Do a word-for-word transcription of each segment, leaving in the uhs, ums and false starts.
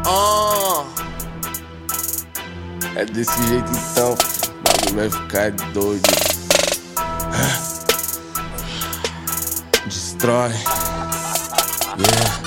Oh. É desse jeito então, o bagulho vai ficar doido. Destrói. Yeah.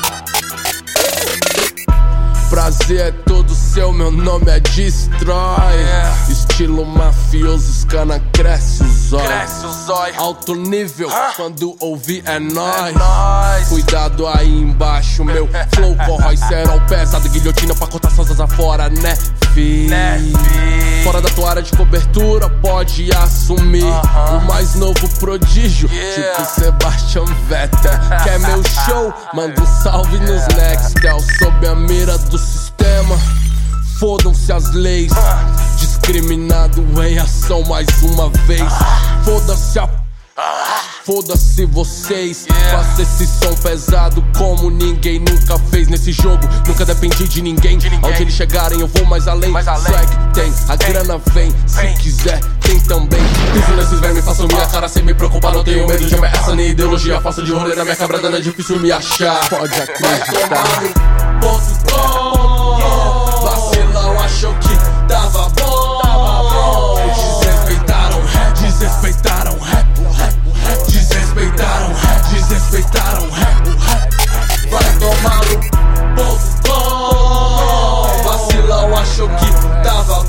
Prazer é todo seu, meu nome é Destrói. Yeah. Estilo mafioso, os cana cresce os olhos. Alto nível, huh? Quando ouvir é nóis. É nóis. Cuidado aí embaixo, meu flow corrói cerol pesado, guilhotina pra cortar suas asas afora, né, fi? Né, fi? Fora da tua área de cobertura, pode assumir. uh-huh. O mais novo prodígio, yeah. Tipo Sebastian Vettel. Quer meu show? Manda um salve yeah. Nos Nextel. Sob a mira do sistema, fodam-se as leis. Discriminado em ação mais uma vez. Foda-se a... Foda-se vocês, yeah. Faça esse som pesado como ninguém nunca fez nesse jogo. Nunca dependi de ninguém, de ninguém. Onde eles chegarem eu vou mais além, mais além. Swag tem, a tem. Grana vem, vem. Se quiser tem também. Piso nesses vermes, faço minha cara sem me preocupar. Não tenho medo de ameaça nem ideologia. Faço de rolê na minha quebrada, é difícil me achar. Pode acreditar. Ponto com, vacilão, achou que dava bom. Desrespeitaram rap, desrespeitaram rap. Desrespeitaram rap, desrespeitaram rap. Vai tomar no ponto com, vacilão, achou que tava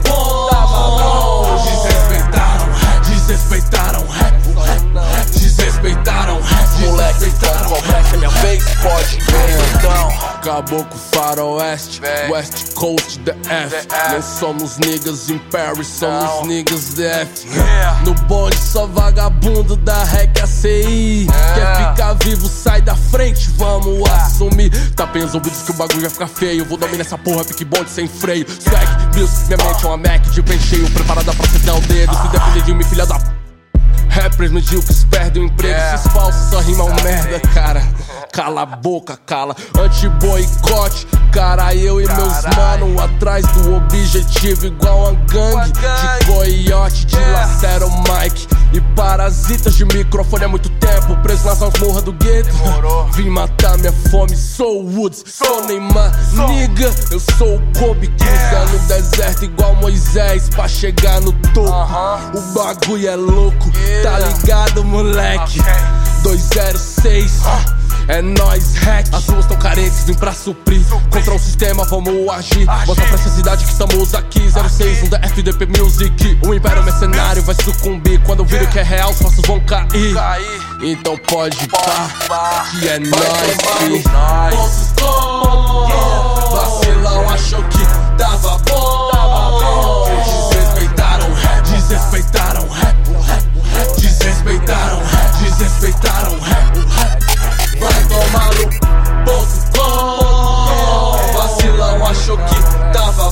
bom. Desrespeitaram rap, desrespeitaram rap. Desrespeitaram rap, moleque, então começa minha vez, pode ver então. Caboclo faroeste, West Coast the F. Não somos niggas in Paris, somos niggas D F. Yeah. No bonde só vagabundo da rec A C I. Yeah. Quer ficar vivo, sai da frente, vamos yeah. Assumir. Tá pensando diz que o bagulho vai ficar feio. Vou dominar essa porra, pique bonde sem freio. Swag, bills, minha mente é uma Mac de pente cheio, preparada pra acertar o dedo. Se depender de mim, filha da p... Rappers medíocres perdem o emprego, yeah. Esses falsos só rimam merda, cara. Cala a boca, cala. Anti-boicote, cara, eu e Carai. Meus mano atrás do objetivo igual a gangue de coiote, de yeah. Lacero Mike e parasitas de microfone há muito tempo, preso nas masmorras do gueto. Vim matar minha fome, sou Woods, sou Neymar, sou. Nigga, eu sou o Kobe, yeah. Cruzando o deserto igual Moisés pra chegar no topo. uh-huh. O bagulho é louco, yeah. Tá ligado, moleque? Okay. dois zero seis uh. É nóis, hack. As ruas tão carentes, vim pra suprir. Contra o sistema, vamos agir. Mostra pra essa cidade que estamos aqui. zero seis, um da F D P Music. O império mercenário vai sucumbir. Quando viro que é real, os falsos vão cair. Então pode pá, que é nóis, fi. Pontos com, vacilão, achou que dava bom. Desrespeitaram rap, desrespeitaram rap. Desrespeitaram rap, desrespeitaram rap. Vai tomar no ponto com, vacilão, achou que tava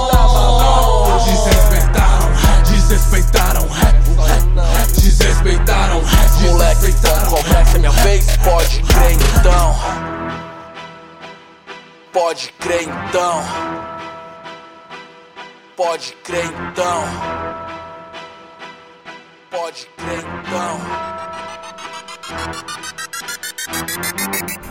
bom. Desrespeitaram rap, desrespeitaram rap. Desrespeitaram rap, moleque, então começa minha vez, pode crer então. Pode crer então. Pode crer então. Pode crer então.